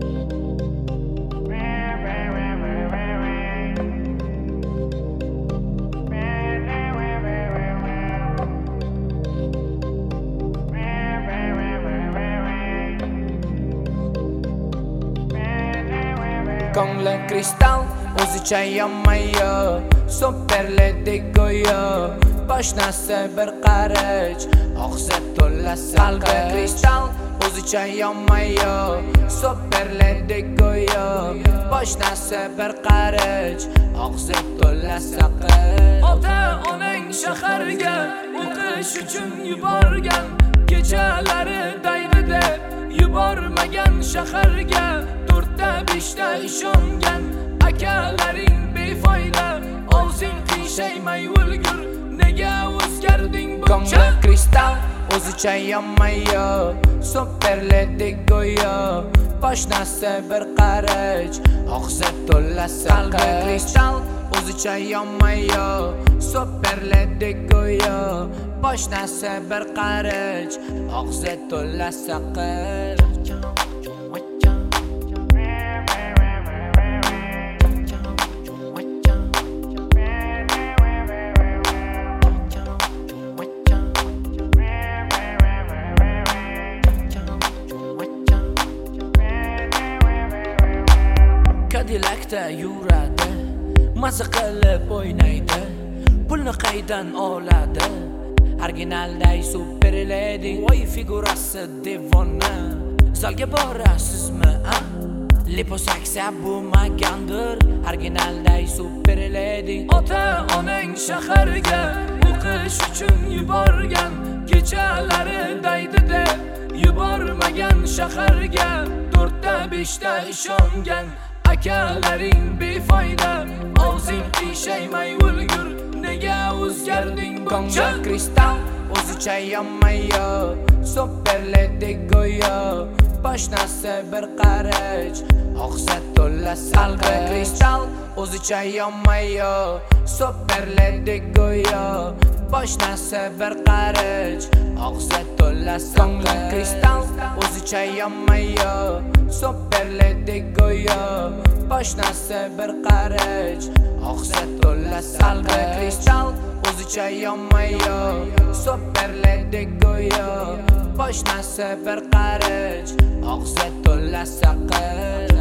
Ko'nglim kristal o'zicha yonmayo, superledek go'yo, poshnasi bir qarich, og'zi to'la qalbi kristal o'zicha yonmayo, superledek go'yo, poshnasi bir qarich, og'zi to'la saqich. Ota-onang shaharga o'qish uchun yuborgan, kechalari daydi deb yubormagan shaharga. 4-5 ishongan akalaring befoyda, og'zing qiyshaymay o'lgur, nega o'zgarding buncha? Ko'nglim kristal o'zicha yonmayo, superledek go'yo, poshnasi bir qarich, og'zi to'la qalbi kristal o'zicha yonmayo, superledek go'yo, poshnasi bir qarich, og'zi to'la saqich. Cadillac'da yuradi, maza qilib o'ynaydi, pulni qaydan oladi? Originalday super lady, voy figurasi devona. Zalga borasizmi, a? Liposaksiya bo'lmagandir, originalday super lady. Ota-onang shaharga o'qish uchun yuborgan, kechalari daydi deb yubormagan shaharga. 4-5 ishongan akalaring befoyda, og'zing qiyshaymay o'lgur, nega o'zgarding buncha? Ko'nglim kristal o'zicha yonmayo, superledek go'yo, poshnasi bir qarich, og'zi to'la qalbi kristal o'zicha yonmayo, superledek go'yo, poshnasi bir qarich, og'zi to'la ko'nglim kristal o'zicha yonmayo, superledek go'yo, poshnasi bir qarich, og'zi to'la qalbi kristal o'zicha yonmayo, superledek go'yo, poshnasi bir qarich, og'zi to'la saqich.